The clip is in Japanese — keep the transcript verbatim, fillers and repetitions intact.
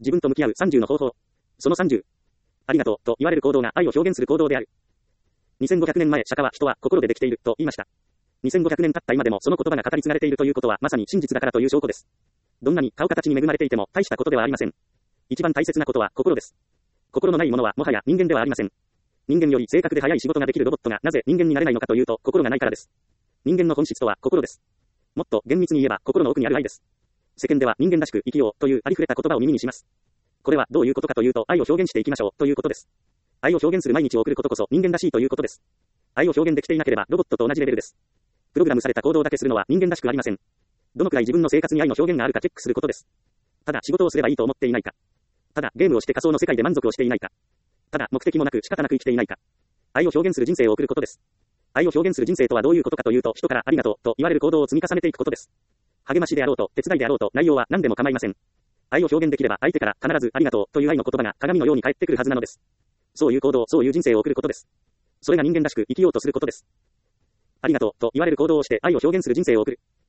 自分と向き合うさんじゅうの方法。そのさんじゅう。ありがとうと言われる行動が愛を表現する行動である。にせんごひゃくねんまえ、釈迦は人は心でできていると言いました。にせんごひゃくねん経った今でもその言葉が語り継がれているということはまさに真実だからという証拠です。どんなに顔形に恵まれていても大したことではありません。一番大切なことは心です。心のないものはもはや人間ではありません。人間より正確で早い仕事ができるロボットがなぜ人間になれないのかというと心がないからです。人間の本質とは心です。もっと厳密に言えば心の奥にある愛です。世間では人間らしく生きようというありふれた言葉を耳にします。これはどういうことかというと愛を表現していきましょうということです。愛を表現する毎日を送ることこそ人間らしいということです。愛を表現できていなければロボットと同じレベルです。プログラムされた行動だけするのは人間らしくありません。どのくらい自分の生活に愛の表現があるかチェックすることです。ただ仕事をすればいいと思っていないか。ただゲームをして仮想の世界で満足をしていないか。ただ目的もなく仕方なく生きていないか。愛を表現する人生を送ることです。愛を表現する人生とはどういうことかというと、人からありがとうと言われる行動を積み重ねていくことです。励ましであろうと手伝いであろうと内容は何でも構いません。愛を表現できれば相手から必ずありがとうという愛の言葉が鏡のように返ってくるはずなのです。そういう行動、そういう人生を送ることです。それが人間らしく生きようとすることです。ありがとうと言われる行動をして愛を表現する人生を送る。